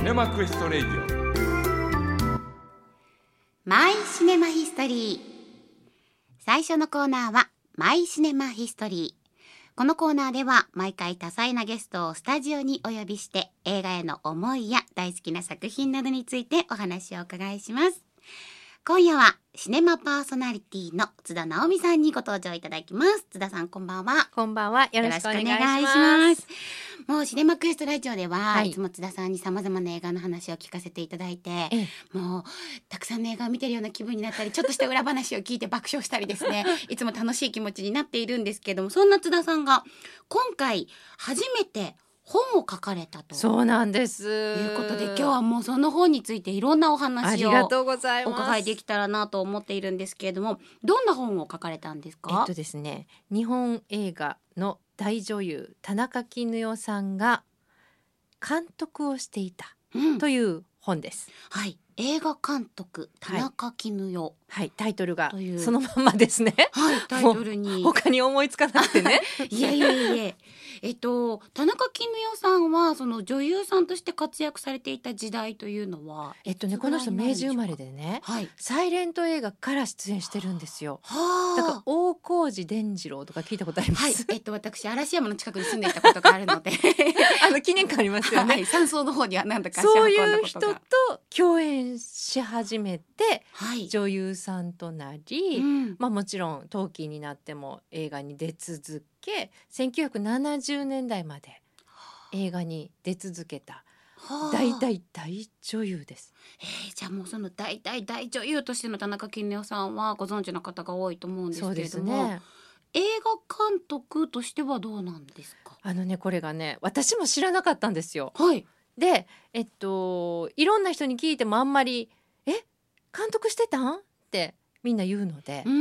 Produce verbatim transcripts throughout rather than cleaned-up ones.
ネマクエストレディオマイシネマヒストリー。最初のコーナーはマイシネマヒストリー。このコーナーでは毎回多彩なゲストをスタジオにお呼びして映画への思いや大好きな作品などについてお話をお伺いします。今夜はシネマパーソナリティの津田直美さんにご登場いただきます。津田さん、こんばんは。 こんばんは。よろしくお願いします。 よろしくお願いします。もうシネマクエストラジオでは、はい、いつも津田さんに様々な映画の話を聞かせていただいて、ええ、もうたくさんの映画を見てるような気分になったり、ちょっとした裏話を聞いて爆笑したりですねいつも楽しい気持ちになっているんですけども、そんな津田さんが今回初めて本を書かれたと。 そうなんです。 いうことで、今日はもうその本についていろんなお話をお伺いできたらなと思っているんですけれども、どんな本を書かれたんですか？ えっとですね、日本映画の大女優田中絹代さんが監督をしていたという本です、 うん、はい。映画監督田中絹代、はい、 はい、タイトルがそのまんまですね。 はい、タイトルに他に思いつかなくてねいやいやいやえっと田中絹代さんはその女優さんとして活躍されていた時代というのは、 えっとね、この人明治生まれでね、はい、サイレント映画から出演してるんですよ。はだから大河内伝次郎とか聞いたことあります？ はい、えっと私嵐山の近くに住んでいたことがあるのであの記念館ありますよね、 はい、山荘の方には何だか足そうを運んだいう人ことが。 と共演し始めて、はい、女優さんとなり、うん、まあ、もちろん陶器になっても映画に出続け、せんきゅうひゃくななじゅうねんだいまで映画に出続けた大大大女優です。 えー、じゃあもうその大大大女優としての田中絹代さんはご存知の方が多いと思うんですけれども、ね、映画監督としてはどうなんですか？ あのね、これがね、私も知らなかったんですよ。 はい。 で、えっといろんな人に聞いてもあんまりえ監督してたんってみんな言うので、うん、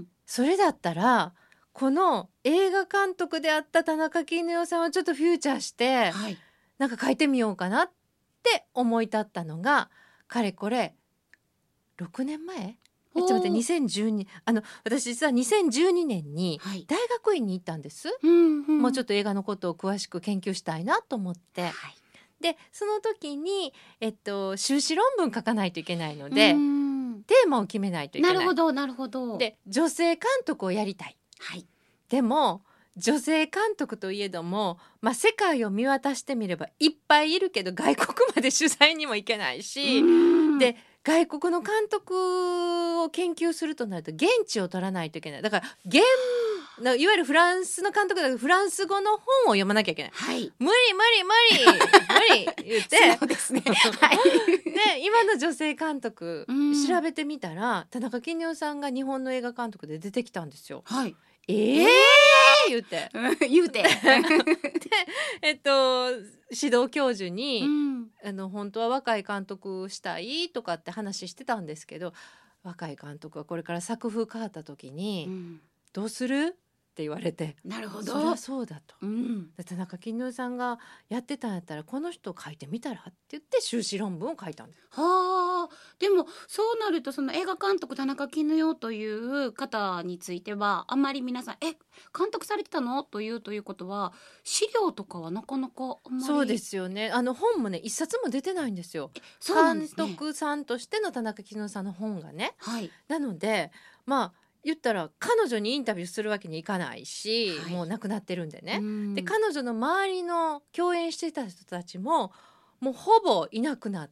それだったらこの映画監督であった田中絹代さんをちょっとフューチャーして、はい、なんか書いてみようかなって思い立ったのがかれこれろくねんまえ。えちょっと待って、にせんじゅうにあの私実はにせんじゅうにねんに大学院に行ったんです、はい、もうちょっと映画のことを詳しく研究したいなと思って、はい、でその時に、えっと、修士論文書かないといけないのでテーマを決めないといけない。 なるほどなるほど。 で女性監督をやりたい、はい、でも女性監督といえども、まあ、世界を見渡してみればいっぱいいるけど外国まで取材にも行けないし、で外国の監督を研究するとなると現地を取らないといけない。だから現いわゆるフランスの監督だからフランス語の本を読まなきゃいけない、はい、無理無理無理無理言ってそうですね、はい、 で今の女性監督調べてみたら田中絹代さんが日本の映画監督で出てきたんですよ、はい、えー、えー、言うて言うてで、 えっと、指導教授に、うん、あの本当は若い監督したいとかって話してたんですけど、若い監督はこれから作風変わった時に、うん、どうするって言われて、 なるほど、 そりゃそうだと、うん、で田中絹代さんがやってたんやったらこの人を書いてみたらって言って修士論文を書いたんです。 はあ、でもそうなるとその映画監督田中絹代という方についてはあんまり皆さんえ監督されてたのというということは資料とかはなかなかあんまり。 そうですよね、あの本もね一冊も出てないんですよ。 そうなんですね、 監督さんとしての田中絹代さんの本がね、はい、なのでまあ言ったら彼女にインタビューするわけにいかないし、はい、もう亡くなってるんでね、で彼女の周りの共演してた人たちももうほぼいなくなって、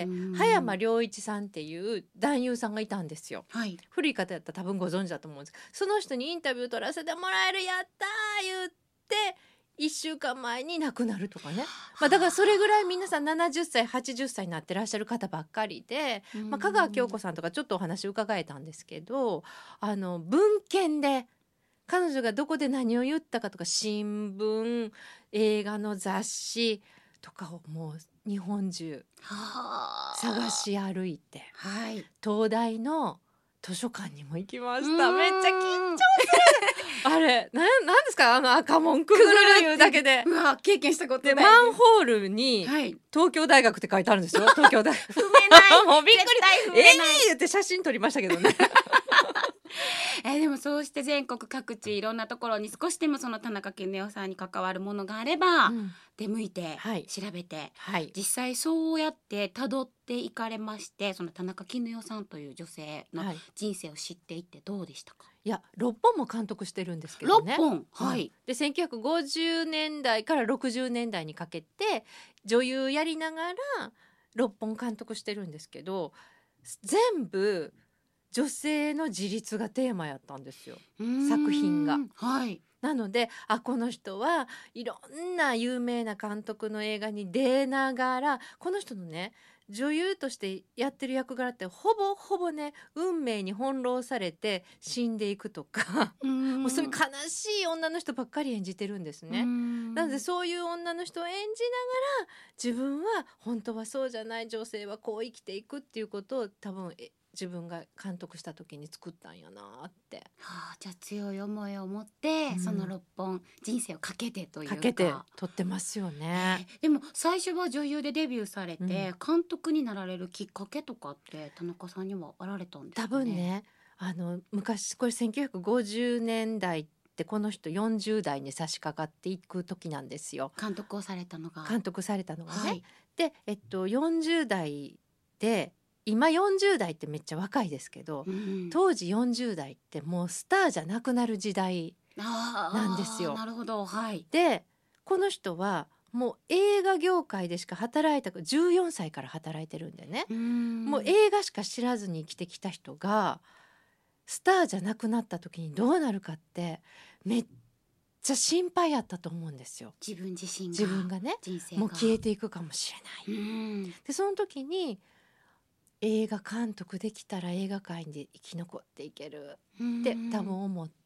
葉山良一さんっていう男優さんがいたんですよ、はい、古い方やったら多分ご存知だと思うんです。その人にインタビュー取らせてもらえる、やったー言っていっしゅうかんまえに亡くなるとかね、まあ、だからそれぐらい皆さんななじゅっさいはちじゅっさいになってらっしゃる方ばっかりで、まあ、香川京子さんとかちょっとお話伺えたんですけど、あの文献で彼女がどこで何を言ったかとか新聞映画の雑誌とかをもう日本中探し歩いて、はい、東大の図書館にも行きました。めっちゃ緊張するあれな、なんですかあの赤門くぐるいうだけで。 うわ経験したことないでマンホールに、はい、東京大学って書いてあるんですよ。東京大学踏めないもうびっくり絶対踏めないえー言って写真撮りましたけどねえーでもそうして全国各地いろんなところに少しでもその田中絹代さんに関わるものがあれば、うん、出向いて、はい、調べて、はい、実際そうやって辿っていかれまして、その田中絹代さんという女性の人生を知っていってどうでしたか？ いやろっぽんも監督してるんですけどね。 ろっぽん、はい、 うん、でせんきゅうひゃくごじゅうねんだいからろくじゅうねんだいにかけて女優やりながらろっぽん監督してるんですけど、全部女性の自立がテーマやったんですよ、作品が。はい、なのであこの人はいろんな有名な監督の映画に出ながら、この人のね女優としてやってる役柄ってほぼほぼね運命に翻弄されて死んでいくとかもうそういう悲しい女の人ばっかり演じてるんですね。なのでそういう女の人を演じながら自分は本当はそうじゃない、女性はこう生きていくっていうことを多分え自分が監督した時に作ったんやなって、 はあ、じゃあ強い思いを持って、うん、そのろっぽん人生をかけてというかかけて撮ってますよね、 えー、でも最初は女優でデビューされて、うん、監督になられるきっかけとかって田中さんにはあられたんですかね？ 多分ねあの昔これせんきゅうひゃくごじゅうねんだいってこの人よんじゅうだいに差し掛かっていく時なんですよ。 監督をされたのが監督されたのがね、はい、で、えっと、よんじゅうだいで今よんじゅうだいってめっちゃ若いですけど、うん、当時よんじゅうだいってもうスターじゃなくなる時代なんですよ。 なるほど、はい、 でこの人はもう映画業界でしか働いたじゅうよんさいから働いてるんでね、うんもう映画しか知らずに生きてきた人がスターじゃなくなった時にどうなるかってめっちゃ心配やったと思うんですよ。 自分自身が自分がね人生がもう消えていくかもしれない。うんでその時に映画監督できたら映画界で生き残っていけるって多分思って、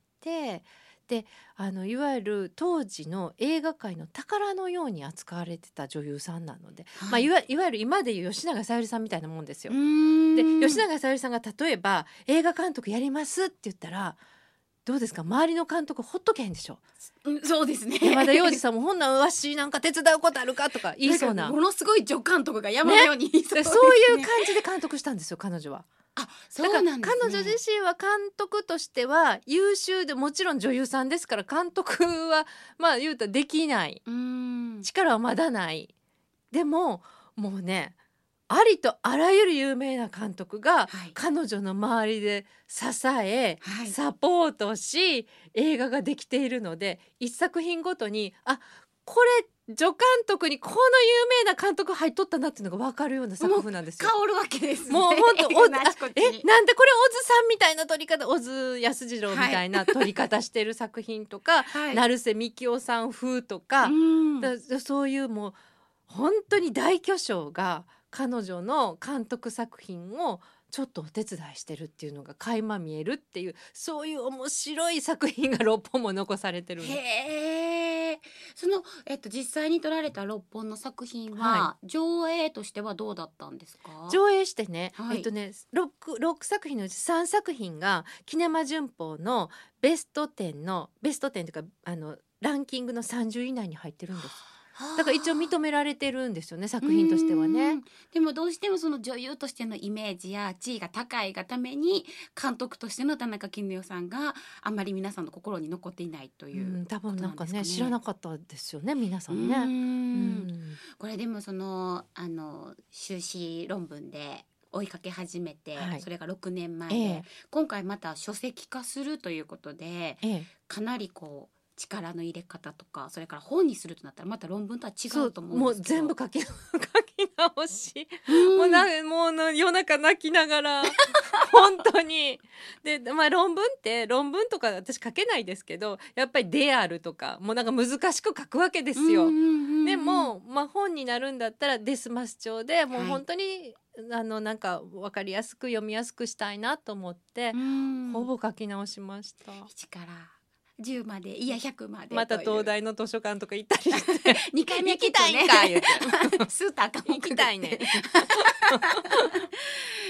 であのいわゆる当時の映画界の宝のように扱われてた女優さんなので、はいまあ、いわ、いわゆる今でいう吉永小百合さんみたいなもんですよ。で吉永小百合さんが例えば映画監督やりますって言ったらどうですか、周りの監督ほっとけへんでしょ。 うん、そうですね。 山田洋次さんもほんなんわしなんか手伝うことあるかとか言いそうな、 ものすごい助監督が山のように言いそうですね。 そういう感じで監督したんですよ彼女は。 あ、そうなんですね。 彼女自身は監督としては優秀でもちろん女優さんですから監督はまあ言うたらできない、うーん力はまだない。でももうねありとあらゆる有名な監督が彼女の周りで支え、はい、サポートし映画ができているので一作品ごとにあこれ助監督にこの有名な監督入っとったなっていうのが分かるような作風なんですよ。 香るわけですね。 もう本当おえなんでこれ小津さんみたいな撮り方、小津安二郎みたいな撮り方してる作品とか、はい、成瀬みきおさん風とか、だそういうもう本当に大巨匠が彼女の監督作品をちょっとお手伝いしてるっていうのが垣間見えるっていう、そういう面白い作品がろっぽんも残されてるんです。 へー。その、えっと、実際に撮られたろっぽんの作品は、はい、上映としてはどうだったんですか？ 上映してね、はい、えっとね 6, ろくさく品のうちさんさく品がキネマ旬報のベストじゅうのベストじゅうというかあのランキングのさんじゅうい以内に入ってるんです。だから一応認められてるんですよね作品としてはね。 でもどうしてもその女優としてのイメージや地位が高いがために監督としての田中絹代さんがあんまり皆さんの心に残っていないという、うん、 多分なんかね知らなかったですよね皆さんね。うんうんこれでもそのあの修士論文で追いかけ始めて、はい、それがろくねんまえで、ええ、今回また書籍化するということで、ええ、かなりこう力の入れ方とかそれから本にするとなったらまた論文とは違うと思うんですけど、 もう全部書き、書き直し、うん、もうなもうの夜中泣きながら本当にで、まあ、論文って論文とか私書けないですけどやっぱりであるとかもうなんか難しく書くわけですよ。でも、まあ、本になるんだったらデスマス調でもう本当に、はいあのなんか分かりやすく読みやすくしたいなと思ってほぼ書き直しました。 いちからじゅうまでいやひゃくまでまた東大の図書館とか行ったりしてにかいめ行きたいんか言ってスーターかも行きたいね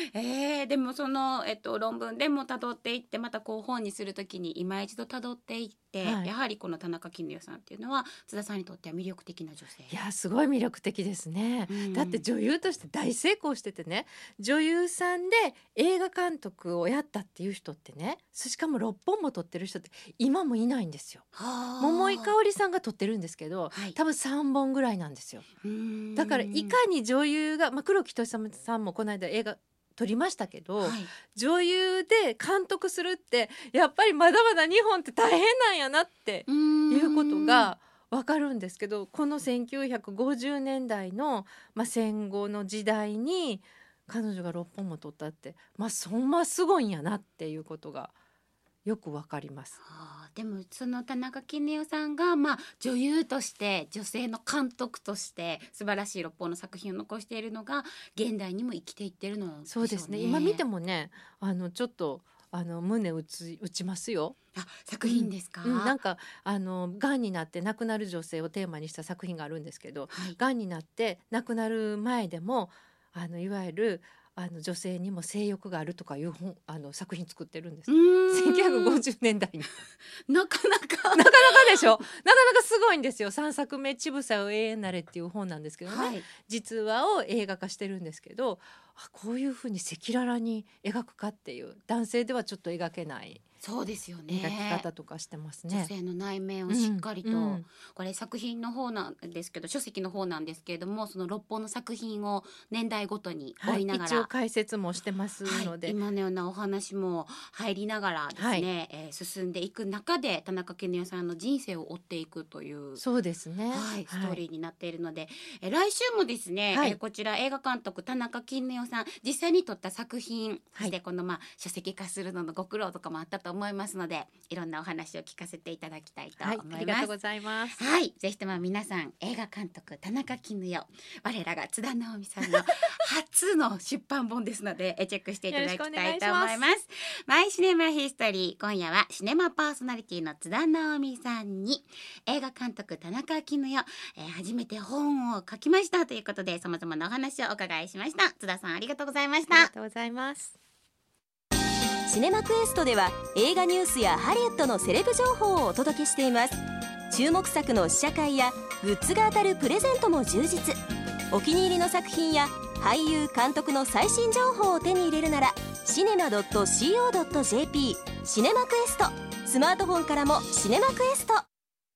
えー、でもその、えっと、論文でもたどっていってまたこう本にするときに今一度たどっていって、はい、やはりこの田中絹代さんっていうのは津田さんにとっては魅力的な女性。 いやすごい魅力的ですね、うん、だって女優として大成功しててね、女優さんで映画監督をやったっていう人ってね、しかもろっぽんも撮ってる人って今もいないんですよ。桃井かおりさんが撮ってるんですけど、はい、多分さんぼんぐらいなんですよ。だからいかに女優が、まあ、黒木瞳さんもこの間映画撮りましたけど、はい、女優で監督するってやっぱりまだまだ日本って大変なんやなっていうことが分かるんですけど、このせんきゅうひゃくごじゅうねんだいの、まあ、戦後の時代に彼女がろっぽんも撮ったって、まあ、そんますごいんやなっていうことがよくわかります。 はあ、でもその田中絹代さんが、まあ、女優として女性の監督として素晴らしいろっぽんの作品を残しているのが現代にも生きていってるのでしょうね。 そうですね、今見てもね、あのちょっとあの胸打ち打ちますよ。 あ、作品ですか。 うんうん、なんかあのがんになって亡くなる女性をテーマにした作品があるんですけど、はい、がんになって亡くなる前でもあのいわゆるあの女性にも性欲があるとかいう本あの作品作ってるんです。せんきゅうひゃくごじゅうねんだいになかなかなかなかでしょ。なかなかすごいんですよ。さんさくめちぶさを永遠なれっていう本なんですけどね、はい、実話を映画化してるんですけど、あ、こういうふうに赤裸々に描くかっていう、男性ではちょっと描けないそうですよね、 描き方とかしてますね。 女性の内面をしっかりと、うんうん、これ作品の方なんですけど、書籍の方なんですけれども、そのろっぽんの作品を年代ごとに追いながら、 はい、一応解説もしてますので、 はい、今のようなお話も入りながらですね、はい、えー、進んでいく中で田中絹代さんの人生を追っていくという、 そうですね、 はい、ストーリーになっているので、はい、え来週もですね、はい、えこちら映画監督田中絹代さん実際に撮った作品、はい、そしてこの、まあ、書籍化するののご苦労とかもあったと思いますので、いろんなお話を聞かせていただきたいと思います。はい、ありがとうございます。 はい、ぜひとも皆さん映画監督田中絹代、我らが津田直美さんの初の出版本ですのでチェックしていただきたいと思います。マイシネマヒストリー、今夜はシネマパーソナリティの津田直美さんに映画監督田中絹代、えー、初めて本を書きましたということで、様々なお話をお伺いしました。津田さん、ありがとうございました。 ありがとうございます。 シネマクエストでは映画ニュースやハリウッドのセレブ情報をお届けしています。注目作の試写会やグッズが当たるプレゼントも充実。お気に入りの作品や俳優監督の最新情報を手に入れるならシネマ ドット シーオー ドット ジェーピー シネマクエスト、スマートフォンからもシネマクエスト。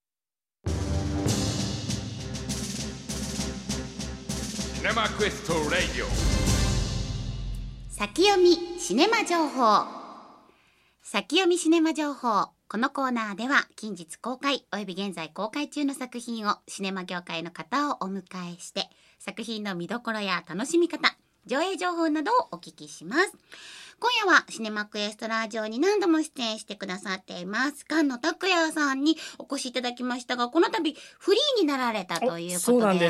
シネマクエストラディオ、先読みシネマ情報。先読みシネマ情報、このコーナーでは近日公開および現在公開中の作品をシネマ業界の方をお迎えして、作品の見どころや楽しみ方、上映情報などをお聞きします。今夜はシネマクエストラジオに何度も出演してくださっています菅野拓也さんにお越しいただきましたが、この度フリーになられたということで。 そうなんです、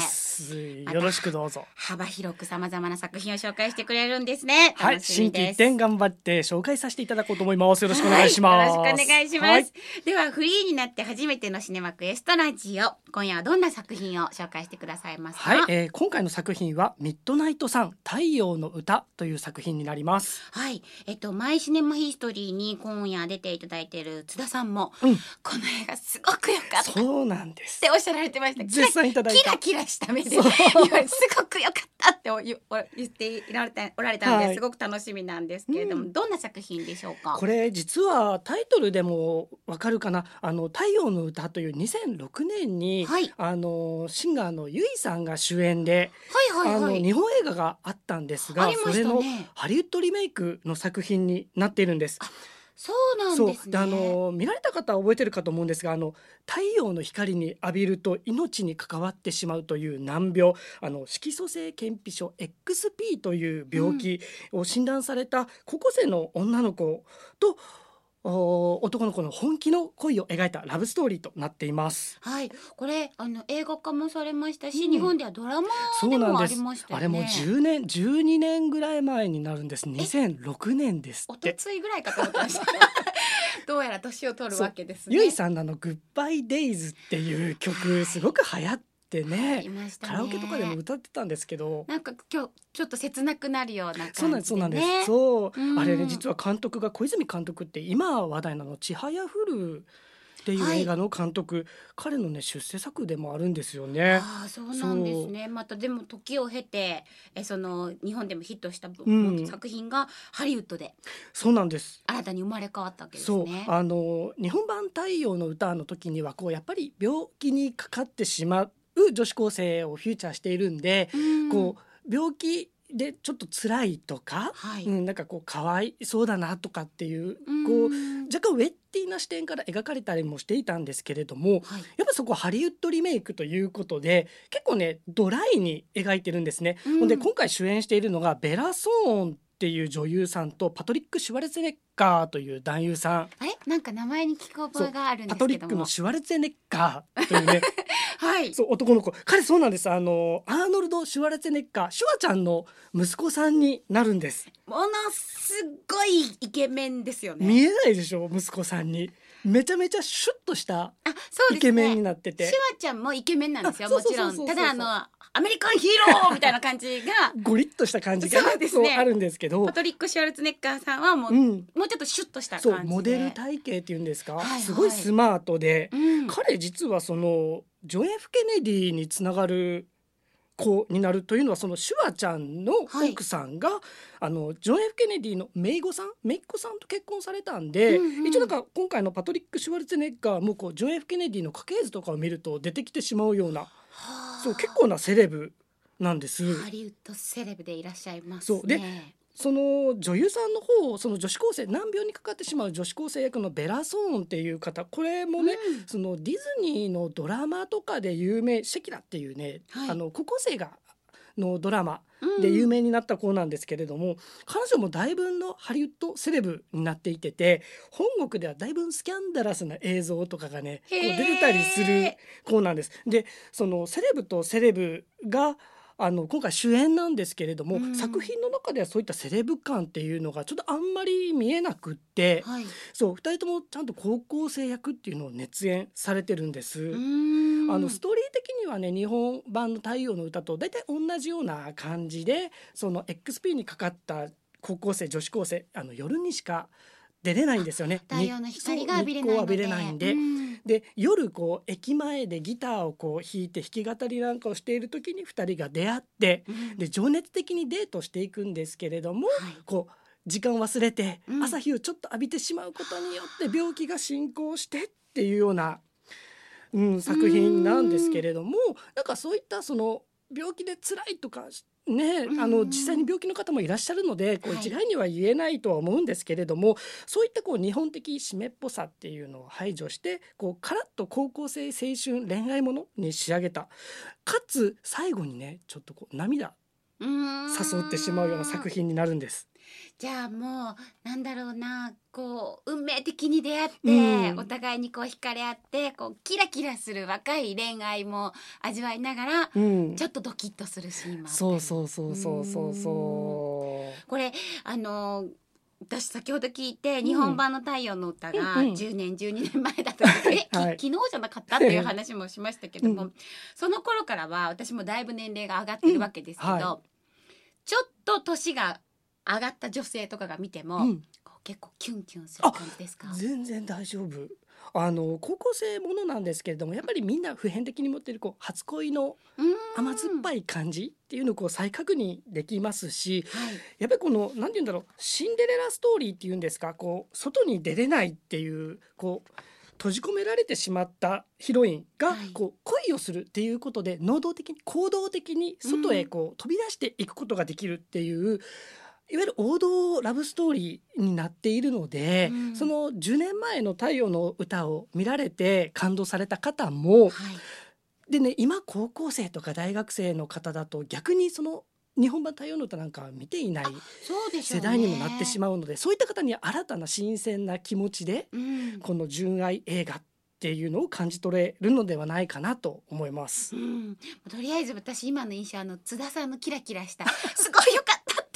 よろしくどうぞ。 幅広くさまざまな作品を紹介してくれるんですね。 はい、新規一点頑張って紹介させていただこうと思います。よろしくお願いします、 はい、よろしくお願いします、はい、ではフリーになって初めてのシネマクエストラジオ、今夜はどんな作品を紹介してくださいますか？ はい、えー、今回の作品はミッドナイトサン太陽の歌という作品になります。 はい、えっとマイシネマヒストリーに今夜出ていただいている津田さんも、うん、この映画すごく良かった、 そうなんですっておっしゃられてました。 絶賛いただいた、 キラキラした目ですごく良かったって言っておられた、おられたので、はい、すごく楽しみなんですけれども、うん、どんな作品でしょうか？ これ実はタイトルでもわかるかな、あの太陽の歌というにせんろくねんに、はい、あのシンガーのユイさんが主演で、はいはいはい、あの日本映画があったんですが、ね、それのハリウッドリメイクの作品になっているんです。 そうなんですね。 あの見られた方は覚えてるかと思うんですが、あの太陽の光に浴びると命に関わってしまうという難病、あの色素性顕微症 エックスピー という病気を診断された高校生の女の子と、男の子の本気の恋を描いたラブストーリーとなっています。 はい、これあの映画化もされましたし、うん、日本ではドラマでもありましたよね。 あれもじゅうねんじゅうにねんぐらい前になるんです。にせんろくねんですって。 おとついぐらいかと思ってましたどうやら年を取るわけですね。 ゆいさんのあのグッバイデイズっていう曲すごく流行ってってね、 いましたね。 カラオケとかでも歌ってたんですけど、 なんか今日ちょっと切なくなるような感じでね。 そうなんですそうなんですそう、 うん、 あれね実は監督が小泉監督って今話題なのちはやふるっていう映画の監督、はい、彼のね出世作でもあるんですよね。 ああ、そうなんですね。またでも時を経てえその日本でもヒットした、 うん、 作品がハリウッドでそうなんです新たに生まれ変わったわけですね。 そうあの日本版太陽の歌の時にはこうやっぱり病気にかかってしまう女子高生をフューチャーしているんで、うん、こう病気でちょっと辛いとか、はい、うん、なんかこうかわいそうだなとかっていう、うん、こう若干ウェッティな視点から描かれたりもしていたんですけれども、はい、やっぱそこはハリウッドリメイクということで結構ねドライに描いてるんですね、うん、で今回主演しているのがベラ・ソーンっていう女優さんとパトリック・シュワルツェネッガーという男優さん。 え、なんか名前に聞く覚えがあるんですけども、 パトリックのシュワルツェネッガーというねはい、 そう男の子、彼そうなんです。あのアーノルド・シュワルツェネッガー、シュワちゃんの息子さんになるんです。 ものすごいイケメンですよね。 見えないでしょ、息子さんにめちゃめちゃシュッとしたイケメンになってて、 シュワちゃんもイケメンなんですよ。もちろんただあのアメリカンヒーローみたいな感じがゴリッとした感じがそうです、ね、そうあるんですけど、 パトリック・シュワルツェネッガーさんはもう、うん、もうちょっとシュッとした感じで、 そうモデル体型っていうんですか、はいはい、すごいスマートで、うん、彼実はそのジョン F ケネディにつながる子になるというのはそのシュワちゃんの奥さんが、はい、あのジョン F ケネディの姪御さん姪っ子さんと結婚されたんで、うんうん、一応なんか今回のパトリック・シュワルツェネッガーもこうジョン F ケネディの家系図とかを見ると出てきてしまうような、はあ、そう結構なセレブなんです。 ハリウッドセレブでいらっしゃいますね。 そうでその女優さんの方、その女子高生、難病にかかってしまう女子高生役のベラ・ソーンっていう方、これもね、うん、そのディズニーのドラマとかで有名、シェキラっていうね、はい、あの高校生がのドラマで有名になった子なんですけれども、うん、彼女もだいぶのハリウッドセレブになっていてて、本国ではだいぶスキャンダラスな映像とかがねこう出てたりする子なんです。でそのセレブとセレブがあの今回主演なんですけれども、うん、作品の中ではそういったセレブ感っていうのがちょっとあんまり見えなくって、はい、そうふたりともちゃんと高校生役っていうのを熱演されてるんです。あのストーリー的にはね日本版の太陽の歌と大体同じような感じで、その エックスピー にかかった高校生女子高生、あの夜にしか出れないんですよね。 太陽の光が浴びれないので、 浴びれないんで、うん、で夜こう駅前でギターをこう弾いて弾き語りなんかをしている時にふたりが出会って、うん、で情熱的にデートしていくんですけれども、はい、こう時間を忘れて朝日をちょっと浴びてしまうことによって病気が進行してっていうような、うん、作品なんですけれども、なんかそういったその病気で辛いとかね、あの実際に病気の方もいらっしゃるのでこう一概には言えないとは思うんですけれども、はい、そういったこう日本的湿っぽさっていうのを排除してこうカラッと高校生青春恋愛ものに仕上げた、かつ最後にねちょっとこう涙誘ってしまうような作品になるんです。 じゃあもうなんだろうな、こう運命的に出会って、うん、お互いにこう惹かれ合ってこうキラキラする若い恋愛も味わいながら、うん、ちょっとドキッとするシーンもあったり、 そうそうそうそうそうそう、 これあの私先ほど聞いて、うん、日本版の太陽の歌がじゅうねん、うん、じゅうにねんまえだとえ、はい、昨日じゃなかったっていう話もしましたけども、うん、その頃からは私もだいぶ年齢が上がってるわけですけど、うんはい、ちょっと年が上がった女性とかが見ても、うん、こう結構キュンキュンする感じですか？ 全然大丈夫。あの高校生ものなんですけれども、やっぱりみんな普遍的に持っているこう初恋の甘酸っぱい感じっていうのをこう再確認できますし、はい、やっぱりこの何て言うんだろう、シンデレラストーリーっていうんですか、こう外に出れないっていうこう閉じ込められてしまったヒロインがこう恋をするっていうことで能動的に行動的に外へこう飛び出していくことができるっていう、うん、いわゆる王道ラブストーリーになっているので、うん、そのじゅうねんまえの太陽の歌を見られて感動された方も、はい、でね今高校生とか大学生の方だと逆にその日本版太陽の歌なんか見ていない世代にもなってしまうので、そういった方に新たな新鮮な気持ちで、うん、この純愛映画っていうのを感じ取れるのではないかなと思います、 うん、とりあえず私今の印象、あの津田さんのキラキラしたすごいよかったって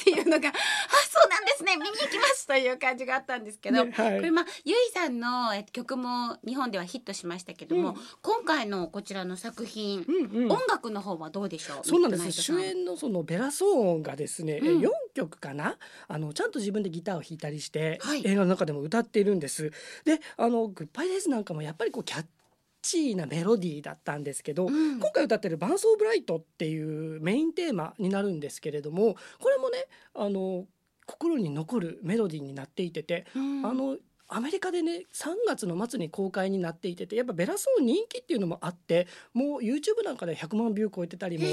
っていうのがあそうなんですね見に行きますという感じがあったんですけど、ねはい、これまあゆいさんのえ曲も日本ではヒットしましたけども、うん、今回のこちらの作品、うんうん、音楽の方はどうでしょう。 そうなんです。主演のそのベラソーンがですね、うん、よんきょくかなあのちゃんと自分でギターを弾いたりして、はい、映画の中でも歌っているんです。であのグッバイデイズなんかもやっぱりこうキャッチーなメロディーだったんですけど、うん、今回歌ってるバーンスオブライトっていうメインテーマになるんですけれども、これもねあの心に残るメロディーになっていてて、うん、あのアメリカでねさんがつの末に公開になっていてて、やっぱベラソーン人気っていうのもあって、もう YouTube なんかでひゃくまんビュー超えてたりも、うん、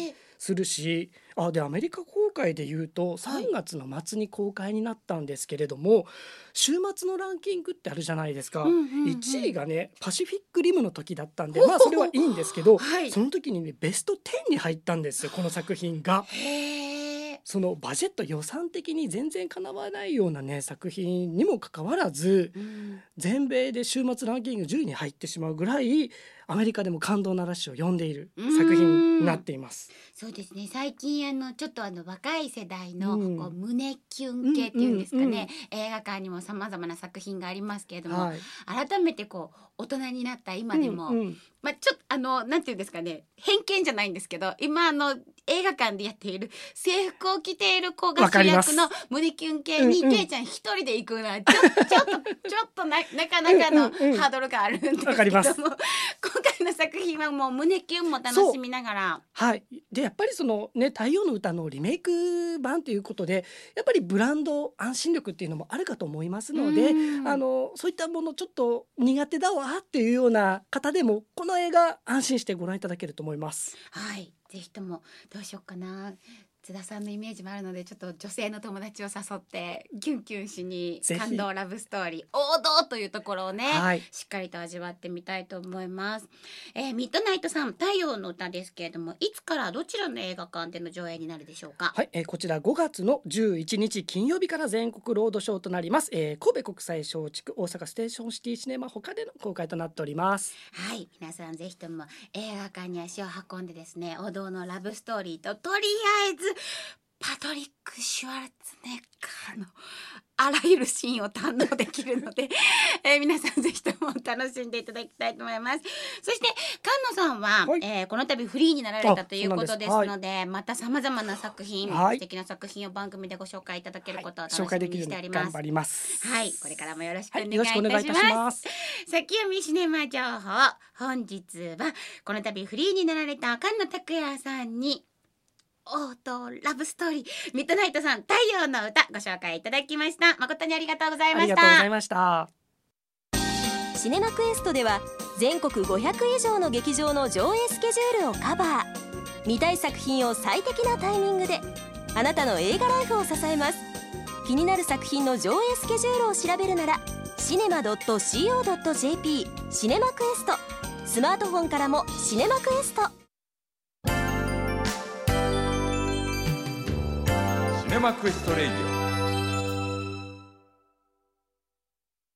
するし、あでアメリカ公開でいうとさんがつの末に公開になったんですけれども、はい、週末のランキングってあるじゃないですか、うんうんうん、いちいがねパシフィックリムの時だったんで、まあそれはいいんですけど、はい、その時にねベストじゅうに入ったんですよこの作品が。へー、そのバジェット予算的に全然かなわないようなね作品にもかかわらず、うん、全米で週末ランキングじゅういに入ってしまうぐらいアメリカでも感動の嵐を呼んでいる作品になっています。 そうですね、最近あのちょっとあの若い世代のこう胸キュン系っていうんですかね、うんうんうん、映画館にもさまざまな作品がありますけれども、はい、改めてこう大人になった今でも、うんうん、まあ、ちょっとあのなんていうんですかね、偏見じゃないんですけど、今あの映画館でやっている制服を着ている子が主役の胸キュン系に、うんうん、ケイちゃん一人で行くのはちょちょっとちょっと な, なかなかのハードルがあるんですけども、わかります。今回の作品はもう胸キュンも楽しみながら、 はい、でやっぱりそのね太陽の歌のリメイク版ということで、やっぱりブランド安心力っていうのもあるかと思いますので、あのそういったものちょっと苦手だわっていうような方でもこの映画安心してご覧いただけると思います。 はい、ぜひともどうしようかな、津田さんのイメージもあるので、ちょっと女性の友達を誘ってキュンキュンしに感動ラブストーリー王道というところをね、はい、しっかりと味わってみたいと思います。えー、ミッドナイトさん、太陽の歌ですけれども、いつからどちらの映画館での上映になるでしょうか。 はい、えー、こちらごがつのじゅういちにち金曜日から全国ロードショーとなります。えー、神戸国際松竹、大阪ステーションシティシネマ他での公開となっております。 はい、皆さんぜひとも映画館に足を運んでですね、王道のラブストーリーととりあえずパトリック・シュワルツェネッガーのあらゆるシーンを堪能できるので、えー、皆さんぜひとも楽しんでいただきたいと思います。そして菅野さんは、はい、えー、この度フリーになられたということですので、はい、またさまざまな作品、はい、素敵な作品を番組でご紹介いただけることを楽しみにしております。 はい、紹介できるように頑張ります。 はい、これからもよろしくお願いいたします。はい、よろしくお願いいたします。先読みシネマ情報、本日はこの度フリーになられた菅野拓也さんに王道ラブストーリー、ミッドナイトさん太陽の歌ご紹介いただきました。誠にありがとうございました。 ありがとうございました。 シネマクエストでは全国ごひゃくいじょうの劇場の上映スケジュールをカバー。見たい作品を最適なタイミングであなたの映画ライフを支えます。気になる作品の上映スケジュールを調べるならシネマ ドットシーオー ドット ジェーピー シネマクエスト、スマートフォンからもシネマクエスト。 シネマクエストレイディオ